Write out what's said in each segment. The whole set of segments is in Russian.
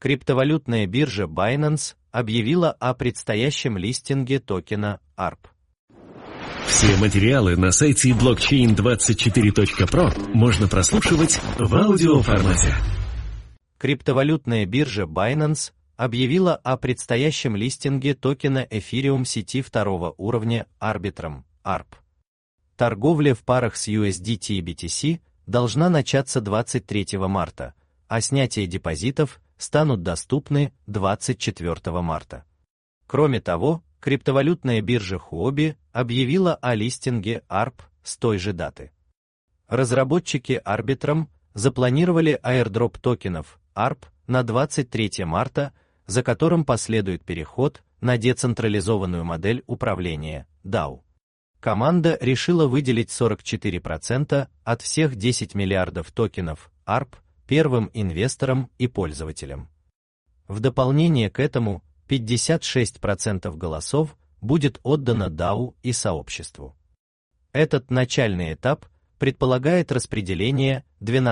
Криптовалютная биржа Binance объявила о предстоящем листинге токена ARB. Все материалы на сайте blockchain24.pro можно прослушивать в аудиоформате. Криптовалютная биржа Binance объявила о предстоящем листинге токена Ethereum сети второго уровня Arbitrum, ARB. Торговля в парах с USDT и BTC должна начаться 23 марта, а снятие депозитов станут доступны 24 марта. Кроме того, криптовалютная биржа Huobi объявила о листинге ARB с той же даты. Разработчики Arbitrum запланировали airdrop токенов ARB на 23 марта, за которым последует переход на децентрализованную модель управления DAO. Команда решила выделить 44% от всех 10 миллиардов токенов ARB первым инвесторам и пользователям. В дополнение к этому 56% голосов будет отдано DAO и сообществу. Этот начальный этап предполагает распределение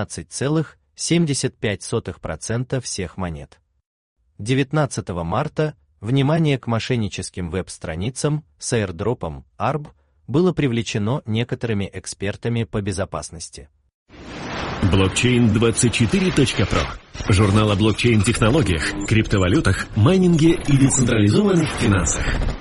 12,75% всех монет. 19 марта внимание к мошенническим веб-страницам с airdropом ARB было привлечено некоторыми экспертами по безопасности. Blockchain24.pro. Журнал о блокчейн-технологиях, криптовалютах, майнинге и децентрализованных финансах.